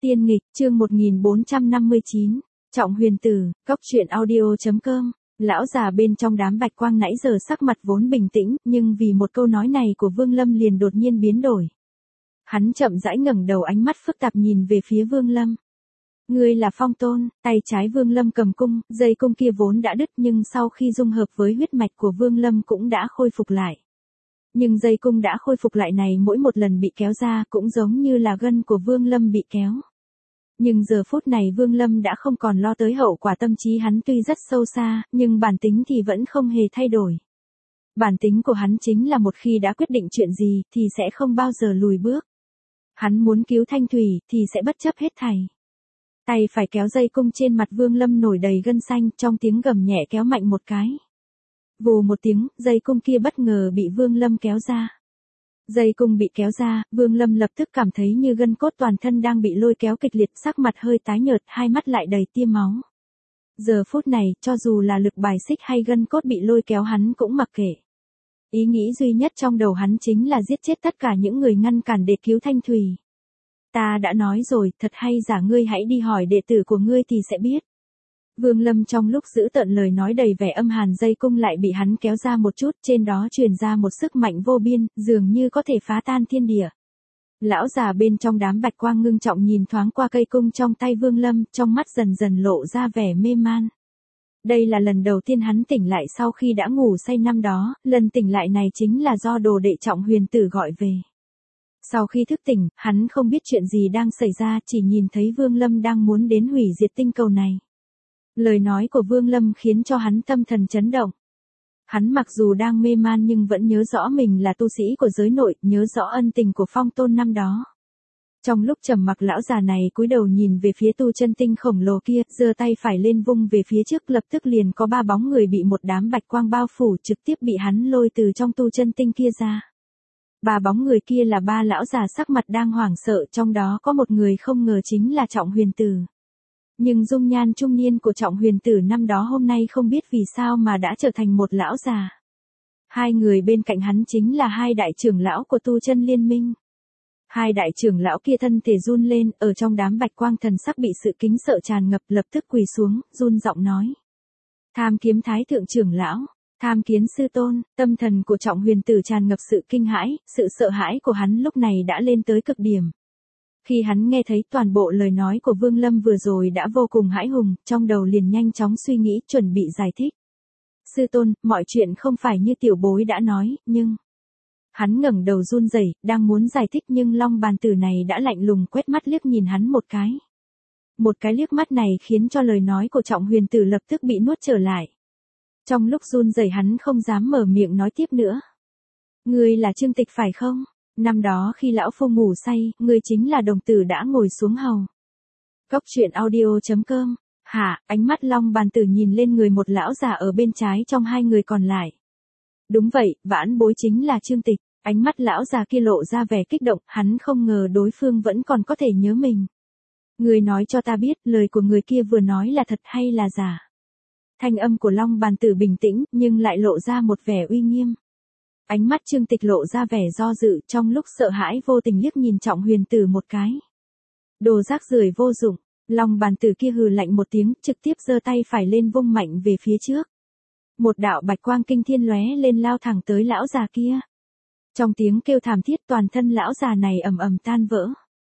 Tiên nghịch, chương 1459, Trọng Huyền Tử, Cóc truyện audio.com. Lão già bên trong đám bạch quang nãy giờ sắc mặt vốn bình tĩnh, nhưng vì một câu nói này của Vương Lâm liền đột nhiên biến đổi. Hắn chậm rãi ngẩng đầu, ánh mắt phức tạp nhìn về phía Vương Lâm. Ngươi là Phong Tôn. Tay trái Vương Lâm cầm cung, dây cung kia vốn đã đứt nhưng sau khi dung hợp với huyết mạch của Vương Lâm cũng đã khôi phục lại. Nhưng dây cung đã khôi phục lại này mỗi một lần bị kéo ra cũng giống như là gân của Vương Lâm bị kéo. Nhưng giờ phút này Vương Lâm đã không còn lo tới hậu quả, tâm trí hắn tuy rất sâu xa, nhưng bản tính thì vẫn không hề thay đổi. Bản tính của hắn chính là một khi đã quyết định chuyện gì thì sẽ không bao giờ lùi bước. Hắn muốn cứu Thanh Thủy thì sẽ bất chấp hết thảy. Tay phải kéo dây cung trên mặt Vương Lâm nổi đầy gân xanh, trong tiếng gầm nhẹ kéo mạnh một cái. Vù một tiếng, dây cung kia bất ngờ bị Vương Lâm kéo ra. Dây cung bị kéo ra, Vương Lâm lập tức cảm thấy như gân cốt toàn thân đang bị lôi kéo kịch liệt, sắc mặt hơi tái nhợt, hai mắt lại đầy tia máu. Giờ phút này, cho dù là lực bài xích hay gân cốt bị lôi kéo hắn cũng mặc kệ. Ý nghĩ duy nhất trong đầu hắn chính là giết chết tất cả những người ngăn cản để cứu Thanh Thủy. Ta đã nói rồi, thật hay giả, ngươi hãy đi hỏi đệ tử của ngươi thì sẽ biết. Vương Lâm trong lúc giữ tợn lời nói đầy vẻ âm hàn, dây cung lại bị hắn kéo ra một chút, trên đó truyền ra một sức mạnh vô biên, dường như có thể phá tan thiên địa. Lão già bên trong đám bạch quang ngưng trọng nhìn thoáng qua cây cung trong tay Vương Lâm, trong mắt dần dần lộ ra vẻ mê man. Đây là lần đầu tiên hắn tỉnh lại sau khi đã ngủ say năm đó, lần tỉnh lại này chính là do đồ đệ Trọng Huyền Tử gọi về. Sau khi thức tỉnh, hắn không biết chuyện gì đang xảy ra, chỉ nhìn thấy Vương Lâm đang muốn đến hủy diệt tinh cầu này. Lời nói của Vương Lâm khiến cho hắn tâm thần chấn động. Hắn mặc dù đang mê man nhưng vẫn nhớ rõ mình là tu sĩ của giới nội, nhớ rõ ân tình của Phong Tôn năm đó. Trong lúc trầm mặc, lão già này cúi đầu nhìn về phía tu chân tinh khổng lồ kia, giơ tay phải lên vung về phía trước, lập tức liền có ba bóng người bị một đám bạch quang bao phủ, trực tiếp bị hắn lôi từ trong tu chân tinh kia ra. Ba bóng người kia là ba lão già sắc mặt đang hoảng sợ, trong đó có một người không ngờ chính là Trọng Huyền Tử. Nhưng dung nhan trung niên của Trọng Huyền Tử năm đó hôm nay không biết vì sao mà đã trở thành một lão già. Hai người bên cạnh hắn chính là hai đại trưởng lão của tu chân liên minh. Hai đại trưởng lão kia thân thể run lên, ở trong đám bạch quang thần sắc bị sự kính sợ tràn ngập, lập tức quỳ xuống, run giọng nói. Tham Kiếm Thái thượng trưởng lão, tham kiến sư tôn. Tâm thần của Trọng Huyền Tử tràn ngập sự kinh hãi, sự sợ hãi của hắn lúc này đã lên tới cực điểm. Khi hắn nghe thấy toàn bộ lời nói của Vương Lâm vừa rồi đã vô cùng hãi hùng, trong đầu liền nhanh chóng suy nghĩ, chuẩn bị giải thích. Sư tôn, mọi chuyện không phải như tiểu bối đã nói, nhưng... Hắn ngẩng đầu run rẩy, đang muốn giải thích nhưng Long Bàn Tử này đã lạnh lùng quét mắt liếc nhìn hắn một cái. Một cái liếc mắt này khiến cho lời nói của Trọng Huyền Tử lập tức bị nuốt trở lại. Trong lúc run rẩy hắn không dám mở miệng nói tiếp nữa. Ngươi là Trương Tịch phải không? Năm đó khi lão phu ngủ say, ngươi chính là đồng tử đã ngồi xuống hầu. Cóc truyện audio.com. Hả? Ánh mắt Long Bàn Tử nhìn lên người một lão già ở bên trái trong hai người còn lại. Đúng vậy, vãn bối chính là Trương Tịch. Ánh mắt lão già kia lộ ra vẻ kích động, hắn không ngờ đối phương vẫn còn có thể nhớ mình. Ngươi nói cho ta biết, lời của người kia vừa nói là thật hay là giả? Thanh âm của Long Bàn Tử bình tĩnh, nhưng lại lộ ra một vẻ uy nghiêm. Ánh mắt Trương Tịch lộ ra vẻ do dự, trong lúc sợ hãi vô tình liếc nhìn Trọng Huyền Tử một cái. Đồ rác rưởi vô dụng. Long Bàn Tử kia hừ lạnh một tiếng, trực tiếp giơ tay phải lên vung mạnh về phía trước. Một đạo bạch quang kinh thiên lóe lên lao thẳng tới lão già kia. Trong tiếng kêu thảm thiết, toàn thân lão già này ầm ầm tan vỡ.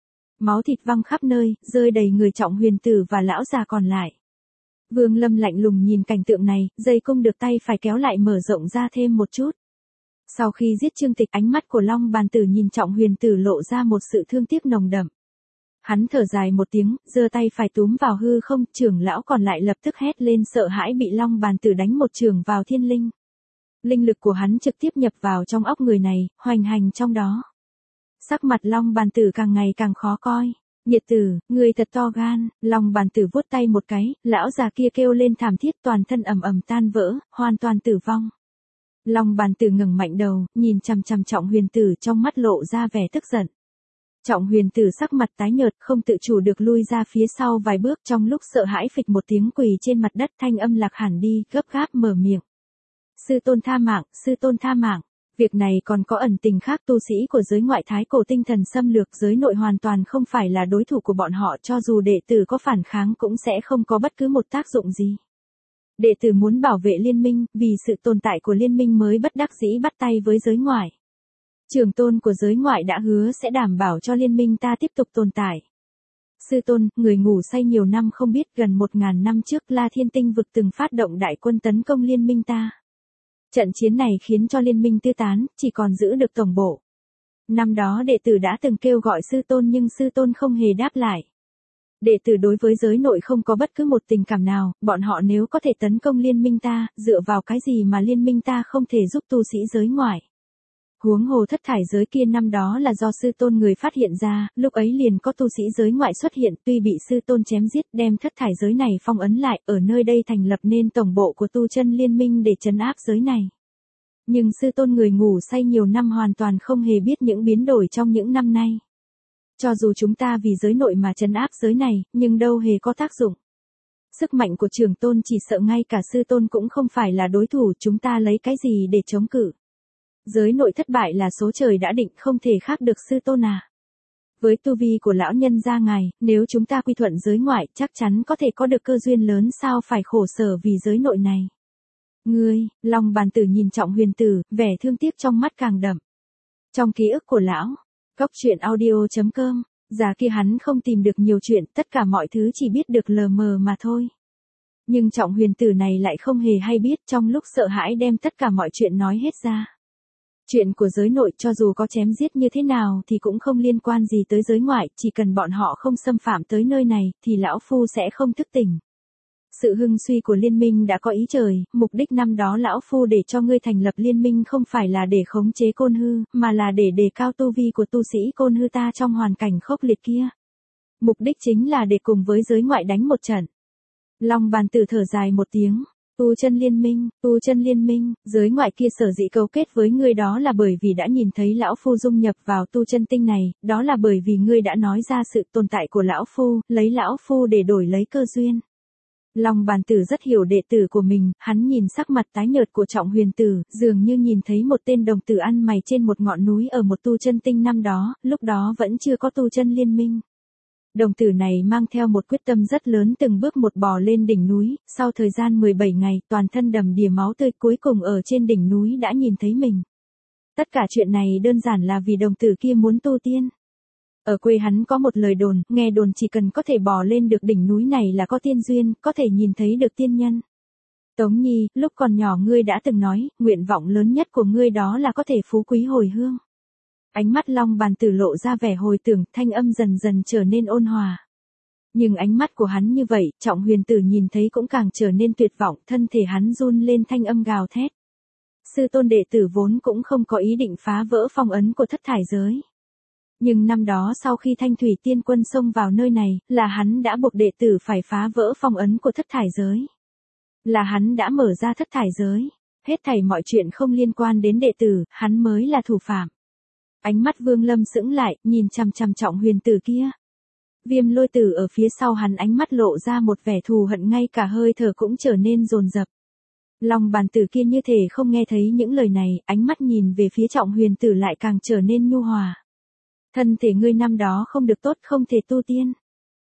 Máu thịt văng khắp nơi, rơi đầy người Trọng Huyền Tử và lão già còn lại. Vương Lâm lạnh lùng nhìn cảnh tượng này, dây cung được tay phải kéo lại mở rộng ra thêm một chút. Sau khi giết Trương Tịch, ánh mắt của Long Bàn Tử nhìn Trọng Huyền Tử lộ ra một sự thương tiếc nồng đậm. Hắn thở dài một tiếng, giơ tay phải túm vào hư không, trưởng lão còn lại lập tức hét lên sợ hãi, bị Long Bàn Tử đánh một chưởng vào thiên linh. Linh lực của hắn trực tiếp nhập vào trong óc người này, hoành hành trong đó. Sắc mặt Long Bàn Tử càng ngày càng khó coi. Nhiệt tử, người thật to gan. Long Bàn Tử vuốt tay một cái, lão già kia kêu lên thảm thiết, toàn thân ầm ầm tan vỡ, hoàn toàn tử vong. Long Bàn Tử ngẩng mạnh đầu, nhìn chằm chằm Trọng Huyền Tử, trong mắt lộ ra vẻ tức giận. Trọng Huyền Tử sắc mặt tái nhợt, không tự chủ được lui ra phía sau vài bước, trong lúc sợ hãi phịch một tiếng quỳ trên mặt đất, thanh âm lạc hẳn đi, gấp gáp mở miệng. Sư tôn tha mạng, sư tôn tha mạng. Việc này còn có ẩn tình khác, tu sĩ của giới ngoại thái cổ tinh thần xâm lược, giới nội hoàn toàn không phải là đối thủ của bọn họ, cho dù đệ tử có phản kháng cũng sẽ không có bất cứ một tác dụng gì. Đệ tử muốn bảo vệ liên minh, vì sự tồn tại của liên minh mới bất đắc dĩ bắt tay với giới ngoại. Trưởng tôn của giới ngoại đã hứa sẽ đảm bảo cho liên minh ta tiếp tục tồn tại. Sư tôn, người ngủ say nhiều năm không biết, gần 1000 năm trước La Thiên Tinh vực từng phát động đại quân tấn công liên minh ta. Trận chiến này khiến cho liên minh tiêu tán, chỉ còn giữ được tổng bộ. Năm đó đệ tử đã từng kêu gọi sư tôn nhưng sư tôn không hề đáp lại. Đệ tử đối với giới nội không có bất cứ một tình cảm nào, bọn họ nếu có thể tấn công liên minh ta, dựa vào cái gì mà liên minh ta không thể giúp tu sĩ giới ngoại. Huống hồ thất thải giới kia năm đó là do sư tôn người phát hiện ra, lúc ấy liền có tu sĩ giới ngoại xuất hiện, tuy bị sư tôn chém giết đem thất thải giới này phong ấn lại, ở nơi đây thành lập nên tổng bộ của tu chân liên minh để trấn áp giới này. Nhưng sư tôn người ngủ say nhiều năm hoàn toàn không hề biết những biến đổi trong những năm nay. Cho dù chúng ta vì giới nội mà trấn áp giới này, nhưng đâu hề có tác dụng. Sức mạnh của trưởng tôn chỉ sợ ngay cả sư tôn cũng không phải là đối thủ, chúng ta lấy cái gì để chống cự. Giới nội thất bại là số trời đã định, không thể khác được sư tôn à. Với tu vi của lão nhân gia ngài, nếu chúng ta quy thuận giới ngoại chắc chắn có thể có được cơ duyên lớn, sao phải khổ sở vì giới nội này. Ngươi, Long Bàn Tử nhìn Trọng Huyền Tử, vẻ thương tiếc trong mắt càng đậm. Trong ký ức của lão, Góc Truyện Audio.com, già kia hắn không tìm được nhiều chuyện, tất cả mọi thứ chỉ biết được lờ mờ mà thôi. Nhưng Trọng Huyền Tử này lại không hề hay biết, trong lúc sợ hãi đem tất cả mọi chuyện nói hết ra. Chuyện của giới nội cho dù có chém giết như thế nào thì cũng không liên quan gì tới giới ngoại, chỉ cần bọn họ không xâm phạm tới nơi này thì lão phu sẽ không thức tỉnh. Sự hưng suy của liên minh đã có ý trời, mục đích năm đó lão phu để cho ngươi thành lập liên minh không phải là để khống chế Côn Hư, mà là để đề cao tu vi của tu sĩ Côn Hư ta trong hoàn cảnh khốc liệt kia. Mục đích chính là để cùng với giới ngoại đánh một trận. Long Bàn Tử thở dài một tiếng. Tu chân liên minh, giới ngoại kia sở dĩ cấu kết với ngươi đó là bởi vì đã nhìn thấy lão phu dung nhập vào tu chân tinh này, đó là bởi vì ngươi đã nói ra sự tồn tại của lão phu, lấy lão phu để đổi lấy cơ duyên. Long Bàn Tử rất hiểu đệ tử của mình, hắn nhìn sắc mặt tái nhợt của Trọng Huyền Tử, dường như nhìn thấy một tên đồng tử ăn mày trên một ngọn núi ở một tu chân tinh năm đó, lúc đó vẫn chưa có tu chân liên minh. Đồng tử này mang theo một quyết tâm rất lớn, từng bước một bò lên đỉnh núi, sau thời gian 17 ngày, toàn thân đầm đìa máu tươi, cuối cùng ở trên đỉnh núi đã nhìn thấy mình. Tất cả chuyện này đơn giản là vì đồng tử kia muốn tu tiên. Ở quê hắn có một lời đồn, nghe đồn chỉ cần có thể bò lên được đỉnh núi này là có tiên duyên, có thể nhìn thấy được tiên nhân. Tống Nhi, lúc còn nhỏ ngươi đã từng nói, nguyện vọng lớn nhất của ngươi đó là có thể phú quý hồi hương. Ánh mắt Long Bàn Tử lộ ra vẻ hồi tưởng, thanh âm dần dần trở nên ôn hòa. Nhưng ánh mắt của hắn như vậy, Trọng Huyền Tử nhìn thấy cũng càng trở nên tuyệt vọng, thân thể hắn run lên, thanh âm gào thét. Sư tôn đệ tử vốn cũng không có ý định phá vỡ phong ấn của thất thải giới. Nhưng năm đó sau khi Thanh Thủy Tiên Quân xông vào nơi này, là hắn đã buộc đệ tử phải phá vỡ phong ấn của thất thải giới. Là hắn đã mở ra thất thải giới. Hết thảy mọi chuyện không liên quan đến đệ tử, hắn mới là thủ phạm. Ánh mắt Vương Lâm sững lại, nhìn chằm chằm Trọng Huyền Tử kia. Viêm Lôi Tử ở phía sau hắn, ánh mắt lộ ra một vẻ thù hận, ngay cả hơi thở cũng trở nên dồn dập. Long Bàn Tử kia như thể không nghe thấy những lời này, ánh mắt nhìn về phía Trọng Huyền Tử lại càng trở nên nhu hòa. Thân thể ngươi năm đó không được tốt, không thể tu tiên.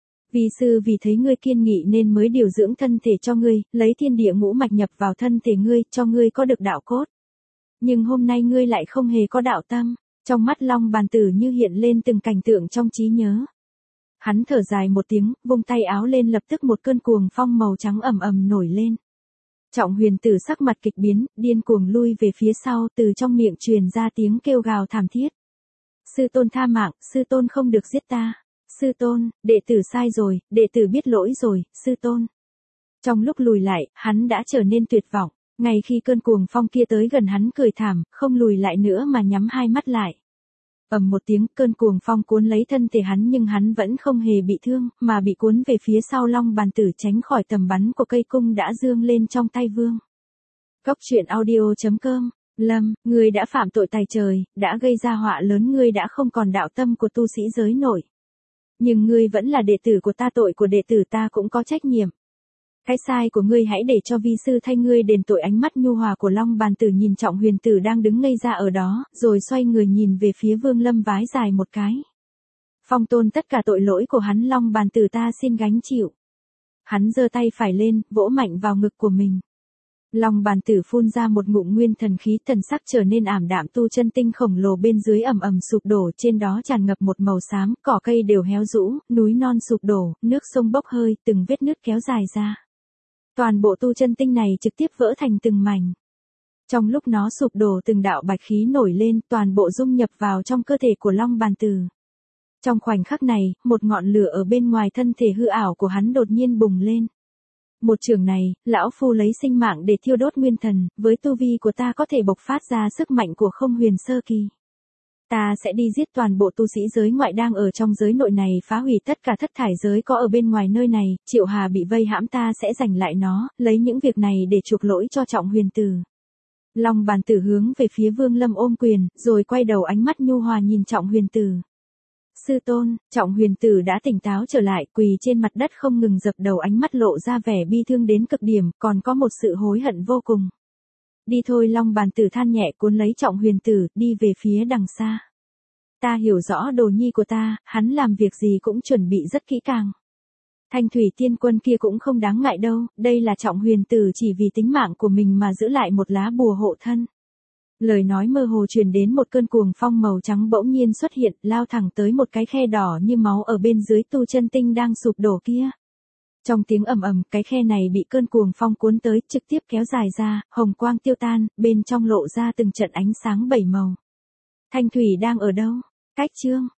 Vi sư vì thấy ngươi kiên nghị nên mới điều dưỡng thân thể cho ngươi, lấy thiên địa ngũ mạch nhập vào thân thể ngươi, cho ngươi có được đạo cốt. Nhưng hôm nay ngươi lại không hề có đạo tâm. Trong mắt Long Bàn Tử như hiện lên từng cảnh tượng trong trí nhớ. Hắn thở dài một tiếng, vung tay áo lên, lập tức một cơn cuồng phong màu trắng ầm ầm nổi lên. Trọng Huyền Tử sắc mặt kịch biến, điên cuồng lui về phía sau, từ trong miệng truyền ra tiếng kêu gào thảm thiết. Sư tôn tha mạng, sư tôn không được giết ta. Sư tôn, đệ tử sai rồi, đệ tử biết lỗi rồi, sư tôn. Trong lúc lùi lại, hắn đã trở nên tuyệt vọng. Ngay khi cơn cuồng phong kia tới gần hắn cười thảm, không lùi lại nữa mà nhắm hai mắt lại. Ầm một tiếng, cơn cuồng phong cuốn lấy thân thể hắn nhưng hắn vẫn không hề bị thương, mà bị cuốn về phía sau Long Bàn Tử, tránh khỏi tầm bắn của cây cung đã dương lên trong tay vương. Góc Truyện Audio.com. Lâm, ngươi đã phạm tội tày trời, đã gây ra họa lớn, ngươi đã không còn đạo tâm của tu sĩ giới nội. Nhưng ngươi vẫn là đệ tử của ta, tội của đệ tử ta cũng có trách nhiệm. Cái sai của ngươi hãy để cho vi sư thay ngươi đền tội. Ánh mắt nhu hòa của Long Bàn Tử nhìn Trọng Huyền Tử đang đứng ngây ra ở đó, rồi xoay người nhìn về phía Vương Lâm vái dài một cái. Phong tôn tất cả tội lỗi của hắn Long Bàn Tử ta xin gánh chịu. Hắn giơ tay phải lên, vỗ mạnh vào ngực của mình. Long Bàn Tử phun ra một ngụm nguyên thần khí, thần sắc trở nên ảm đạm, tu chân tinh khổng lồ bên dưới ầm ầm sụp đổ, trên đó tràn ngập một màu xám, cỏ cây đều héo rũ, núi non sụp đổ, nước sông bốc hơi, từng vết nứt kéo dài ra. Toàn bộ tu chân tinh này trực tiếp vỡ thành từng mảnh. Trong lúc nó sụp đổ, từng đạo bạch khí nổi lên, toàn bộ dung nhập vào trong cơ thể của Long Bàn Tử. Trong khoảnh khắc này, một ngọn lửa ở bên ngoài thân thể hư ảo của hắn đột nhiên bùng lên. Một trường này, lão phu lấy sinh mạng để thiêu đốt nguyên thần, với tu vi của ta có thể bộc phát ra sức mạnh của không huyền sơ kỳ. Ta sẽ đi giết toàn bộ tu sĩ giới ngoại đang ở trong giới nội này, phá hủy tất cả thất thải giới có ở bên ngoài nơi này. Triệu Hà bị vây hãm, ta sẽ giành lại nó, lấy những việc này để chuộc lỗi cho Trọng Huyền Tử. Long Bàn Tử hướng về phía Vương Lâm ôm quyền, rồi quay đầu, ánh mắt nhu hòa nhìn Trọng Huyền Tử. Sư tôn. Trọng Huyền Tử đã tỉnh táo trở lại, quỳ trên mặt đất không ngừng dập đầu, ánh mắt lộ ra vẻ bi thương đến cực điểm, còn có một sự hối hận vô cùng. Đi thôi, Long Bàn Tử than nhẹ, cuốn lấy Trọng Huyền Tử, đi về phía đằng xa. Ta hiểu rõ đồ nhi của ta, hắn làm việc gì cũng chuẩn bị rất kỹ càng. Thanh Thủy Tiên Quân kia cũng không đáng ngại đâu, đây là Trọng Huyền Tử chỉ vì tính mạng của mình mà giữ lại một lá bùa hộ thân. Lời nói mơ hồ truyền đến, một cơn cuồng phong màu trắng bỗng nhiên xuất hiện, lao thẳng tới một cái khe đỏ như máu ở bên dưới tu chân tinh đang sụp đổ kia. Trong tiếng ầm ầm, cái khe này bị cơn cuồng phong cuốn tới, trực tiếp kéo dài ra, hồng quang tiêu tan, bên trong lộ ra từng trận ánh sáng bảy màu. Thanh Thủy đang ở đâu? Cách chương